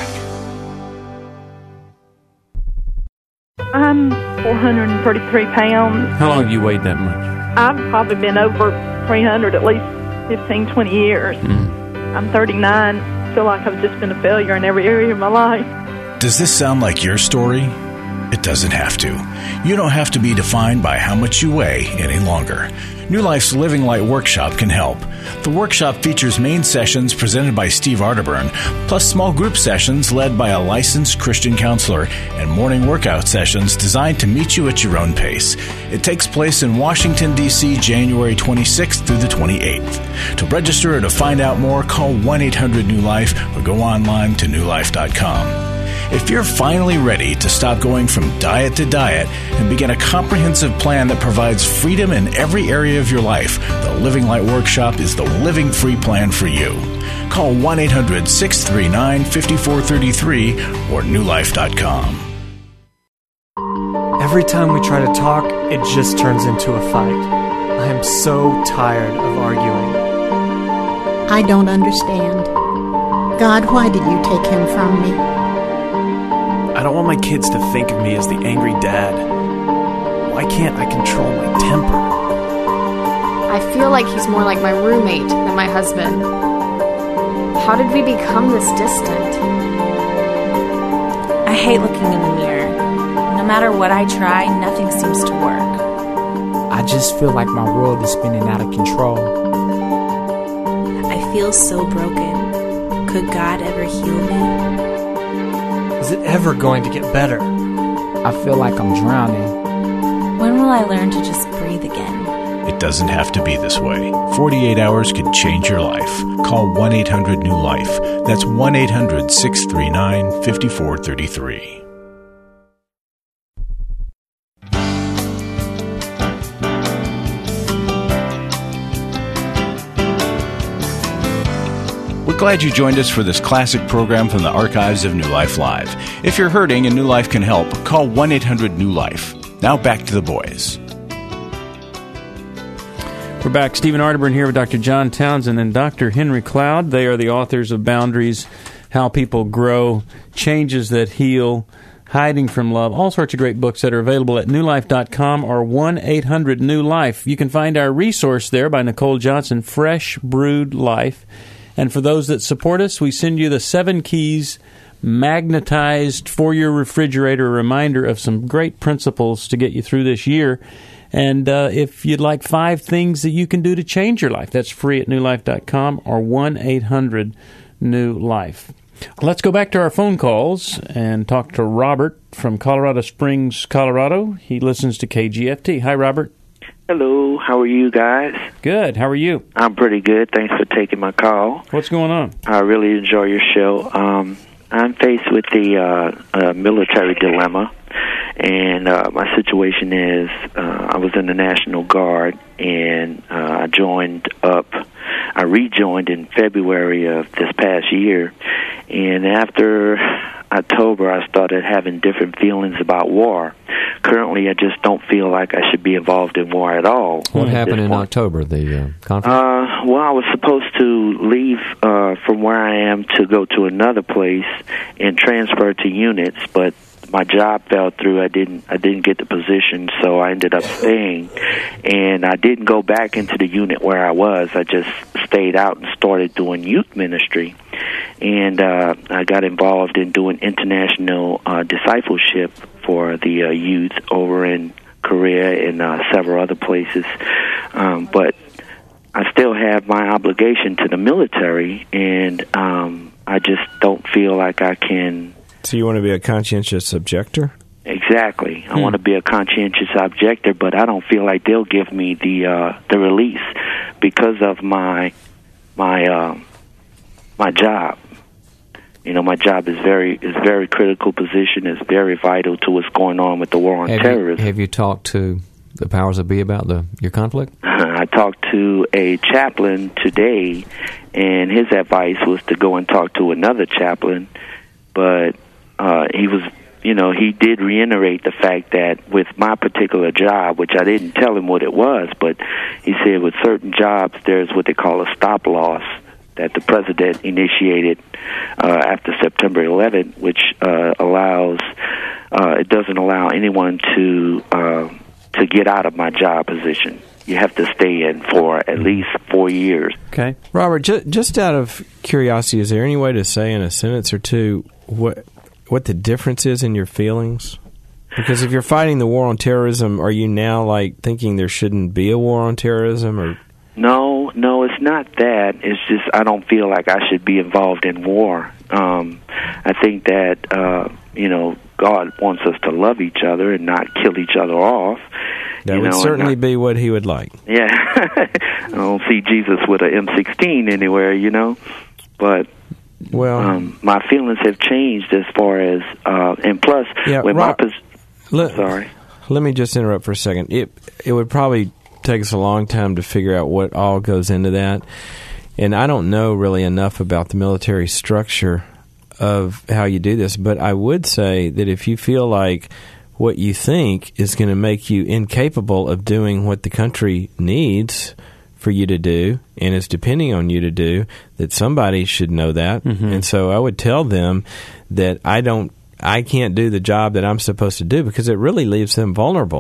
I'm four hundred thirty-three pounds. How long have you weighed that much? I've probably been over three hundred at least fifteen, twenty years. Mm. I'm thirty-nine. I feel like I've just been a failure in every area of my life. Does this sound like your story? It doesn't have to. You don't have to be defined by how much you weigh any longer. New Life's Living Light Workshop can help. The workshop features main sessions presented by Steve Arterburn, plus small group sessions led by a licensed Christian counselor, and morning workout sessions designed to meet you at your own pace. It takes place in Washington, D C, January twenty-sixth through the twenty-eighth. To register or to find out more, call one eight hundred New Life or go online to new life dot com. If you're finally ready to stop going from diet to diet and begin a comprehensive plan that provides freedom in every area of your life, the Living Light Workshop is the living free plan for you. Call one eight hundred, six three nine, five four three three or new life dot com. Every time we try to talk, it just turns into a fight. I am so tired of arguing. I don't understand. God, why did you take him from me? I don't want my kids to think of me as the angry dad. Why can't I control my temper? I feel like he's more like my roommate than my husband. How did we become this distant? I hate looking in the mirror. No matter what I try, nothing seems to work. I just feel like my world is spinning out of control. I feel so broken. Could God ever heal me? Is it ever going to get better? I feel like I'm drowning. When will I learn to just breathe again? It doesn't have to be this way. forty-eight hours can change your life. Call one eight hundred new life. That's one eight hundred six three nine five four three three. We're glad you joined us for this classic program from the archives of New Life Live. If you're hurting and New Life can help, call one eight hundred new life. Now back to the boys. We're back. Stephen Arterburn here with Doctor John Townsend and Doctor Henry Cloud. They are the authors of Boundaries, How People Grow, Changes That Heal, Hiding from Love, all sorts of great books that are available at new life dot com or one eight hundred new life. You can find our resource there by Nicole Johnson, Fresh Brewed Life. And for those that support us, we send you the Seven Keys magnetized for your refrigerator, a reminder of some great principles to get you through this year. And uh, if you'd like five things that you can do to change your life, that's free at new life dot com or one eight hundred new life. Let's go back to our phone calls and talk to Robert from Colorado Springs, Colorado. He listens to K G F T. Hi, Robert. Hello. How are you guys? Good. How are you? I'm pretty good. Thanks for taking my call. What's going on? I really enjoy your show. Um, I'm faced with the uh, uh, military dilemma. And uh, my situation is uh, I was in the National Guard, and uh, I joined up, I rejoined in February of this past year. And after October, I started having different feelings about war. Currently, I just don't feel like I should be involved in war at all. What happened in October, the uh, conference? Uh, well, I was supposed to leave uh, from where I am to go to another place and transfer to units, but my job fell through. I didn't I didn't get the position, so I ended up staying. And I didn't go back into the unit where I was. I just stayed out and started doing youth ministry. And uh, I got involved in doing international uh, discipleship for the uh, youth over in Korea and uh, several other places. Um, but I still have my obligation to the military, and um, I just don't feel like I can... So you want to be a conscientious objector? Exactly. I Hmm. want to be a conscientious objector, but I don't feel like they'll give me the uh, the release because of my my uh, my job. You know, my job is very is very critical position. It's very vital to what's going on with the war on have terrorism. You, have you talked to the powers that be about the your conflict? I talked to a chaplain today, and his advice was to go and talk to another chaplain, but uh, he was, you know, he did reiterate the fact that with my particular job, which I didn't tell him what it was, but he said with certain jobs, there's what they call a stop loss that the president initiated uh, after September eleventh, which uh, allows, uh, it doesn't allow anyone to uh, to get out of my job position. You have to stay in for at least four years. Okay. Robert, ju- just out of curiosity, is there any way to say in a sentence or two what what the difference is in your feelings? Because if you're fighting the war on terrorism, are you now like thinking there shouldn't be a war on terrorism? Or No, no, it's not that. It's just I don't feel like I should be involved in war. Um, I think that, uh, you know, God wants us to love each other and not kill each other off. that you would know, certainly and be what he would like. Yeah. I don't see Jesus with an M sixteen anywhere, you know. But well, um, my feelings have changed as far as, uh, and plus, Yeah, with Rob- my pos- Let, Sorry. Let me just interrupt for a second. It it would probably take us a long time to figure out what all goes into that. And I don't know really enough about the military structure of how you do this, but I would say that if you feel like what you think is going to make you incapable of doing what the country needs for you to do and is depending on you to do, that somebody should know that. Mm-hmm. And so I would tell them that I don't I can't do the job that I'm supposed to do because it really leaves them vulnerable.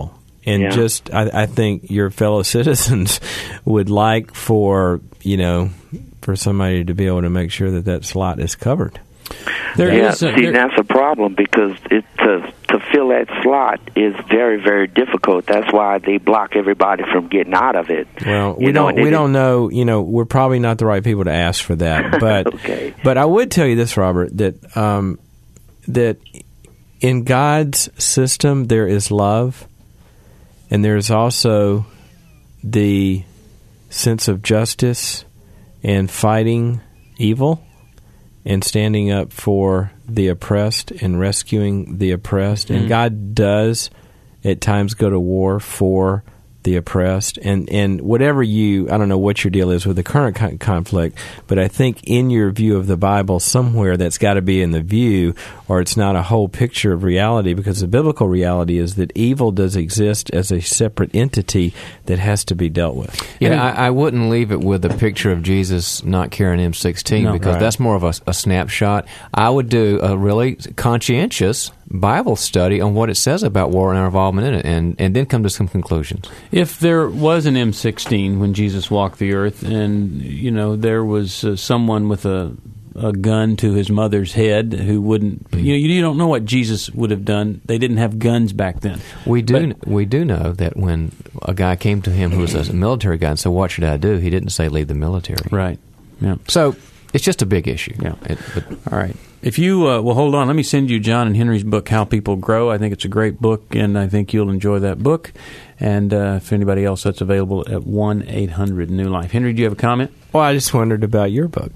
And Yeah. just, I, I think your fellow citizens would like for, you know, for somebody to be able to make sure that that slot is covered. There yeah, is a- see, there- that's a problem because it to to fill that slot is very, very difficult. That's why they block everybody from getting out of it. Well, You we know, don't and it- we don't know. You know, we're probably not the right people to ask for that. But Okay. but I would tell you this, Robert, that um, that in God's system there is love, and there is also the sense of justice and fighting evil and standing up for the oppressed and rescuing the oppressed. And Mm. God does at times go to war for the oppressed. And, and whatever you, I don't know what your deal is with the current con- conflict, but I think in your view of the Bible, somewhere that's got to be in the view, or it's not a whole picture of reality, because the biblical reality is that evil does exist as a separate entity that has to be dealt with. Yeah, I, I wouldn't leave it with a picture of Jesus not carrying M sixteen No, because right. that's more of a, a snapshot. I would do a really conscientious Bible study on what it says about war and our involvement in it, and, and then come to some conclusions. If there was an M sixteen when Jesus walked the earth, and you know there was uh, someone with a a gun to his mother's head who wouldn't, you know, you don't know what Jesus would have done. They didn't have guns back then. We do we do know that when a guy came to him who was a military guy and said, "What should I do?" He didn't say leave the military. Right. Yeah. So it's just a big issue. Yeah. It, but, All right. If you, uh, well, hold on. Let me send you John and Henry's book, How People Grow. I think it's a great book, and I think you'll enjoy that book. And uh, if anybody else, that's available at one eight hundred new life. Henry, do you have a comment? Well, I just wondered about your book.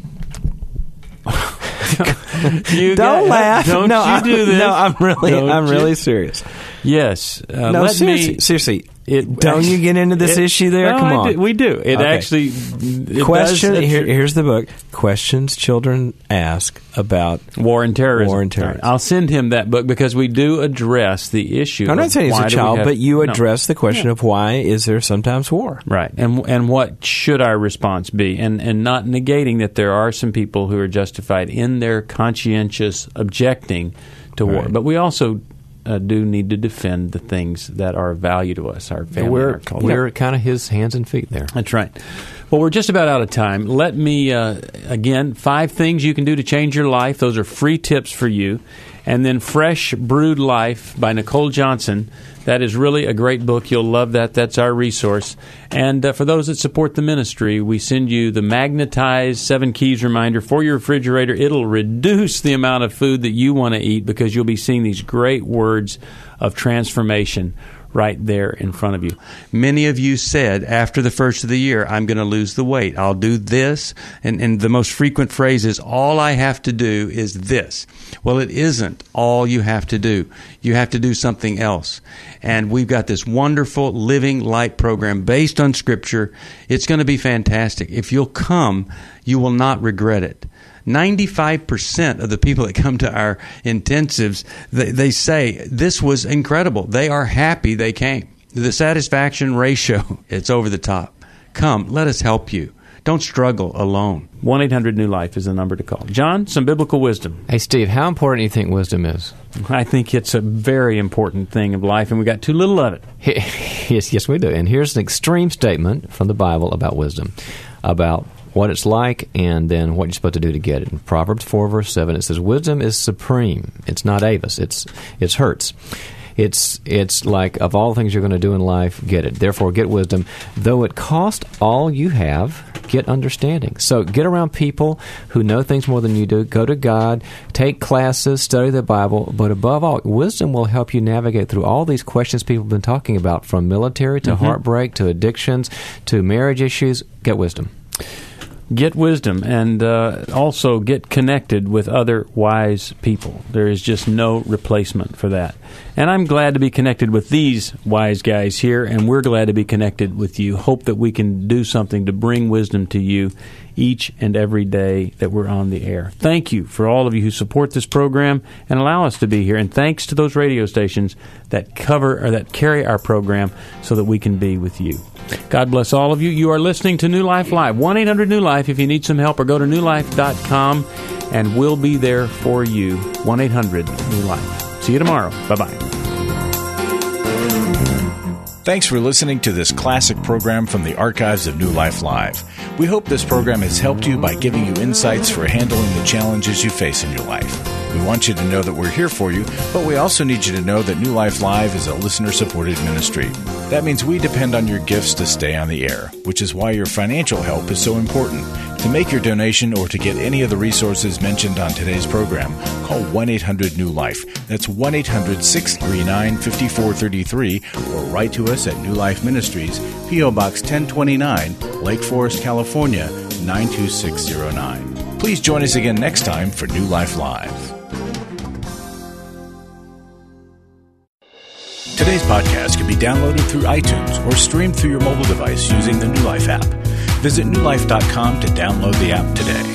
You don't got- laugh. Don't no, you I, do this. No, I'm really, Don't I'm you? really serious. Yes. Uh, no, let seriously, me, seriously. It, Don't you get into this it- issue there? No, Come I on. do- we do. It Okay. actually it Question. does- Here, here's the book. Questions children ask about war and terrorism. War and terrorism. I'll send him that book because we do address the issue. I'm not of saying he's why a do we child, have- but you No. address the question Yeah. of why is there sometimes war? Right, and and what should our response be, and and not negating that there are some people who are justified in their conscientious objecting to war, Right. but we also uh, do need to defend the things that are of value to us, our family, we're our culture. we're kind of his hands and feet there. That's right. Well, we're just about out of time. Let me, uh, again, five things you can do to change your life. Those are free tips for you. And then Fresh Brewed Life by Nicole Johnson. That is really a great book. You'll love that. That's our resource. And uh, for those that support the ministry, we send you the Magnetized Seven Keys reminder for your refrigerator. It'll reduce the amount of food that you want to eat because you'll be seeing these great words of transformation right there in front of you. Many of you said after the first of the year, I'm going to lose the weight. I'll do this. And, and the most frequent phrase is, all I have to do is this. Well, it isn't all you have to do. You have to do something else. And we've got this wonderful Living Light program based on Scripture. It's going to be fantastic. If you'll come, you will not regret it. ninety-five percent of the people that come to our intensives, they, they say, this was incredible. They are happy they came. The satisfaction ratio, it's over the top. Come, let us help you. Don't struggle alone. one eight hundred new life is the number to call. John, some biblical wisdom. Hey, Steve, how important do you think wisdom is? I think it's a very important thing of life, and we got too little of it. Yes, yes, we do. And here's an extreme statement from the Bible about wisdom, about what it's like, and then what you're supposed to do to get it. In Proverbs four, verse seven, it says, wisdom is supreme. It's not Avis. It's it's Hertz. It's it's like, of all things you're going to do in life, get it. Therefore, get wisdom. Though it cost all you have, get understanding. So get around people who know things more than you do. Go to God. Take classes. Study the Bible. But above all, wisdom will help you navigate through all these questions people have been talking about, from military to Mm-hmm. heartbreak to addictions to marriage issues. Get wisdom. Get wisdom, and uh, also get connected with other wise people. There is just no replacement for that. And I'm glad to be connected with these wise guys here, and we're glad to be connected with you. Hope that we can do something to bring wisdom to you each and every day that we're on the air. Thank you for all of you who support this program and allow us to be here. And thanks to those radio stations that cover or that carry our program so that we can be with you. God bless all of you. You are listening to New Life Live. one eight hundred new life if you need some help, or go to new life dot com and we'll be there for you. one eight hundred new life. See you tomorrow. Bye-bye. Thanks for listening to this classic program from the archives of New Life Live. We hope this program has helped you by giving you insights for handling the challenges you face in your life. We want you to know that we're here for you, but we also need you to know that New Life Live is a listener-supported ministry. That means we depend on your gifts to stay on the air, which is why your financial help is so important. To make your donation or to get any of the resources mentioned on today's program, call one eight hundred new life. That's one eight hundred six three nine five four three three or write to us at New Life Ministries, P O. Box ten twenty-nine, Lake Forest, California, nine two six zero nine. Please join us again next time for New Life Live. Today's podcast can be downloaded through iTunes or streamed through your mobile device using the New Life app. Visit new life dot com to download the app today.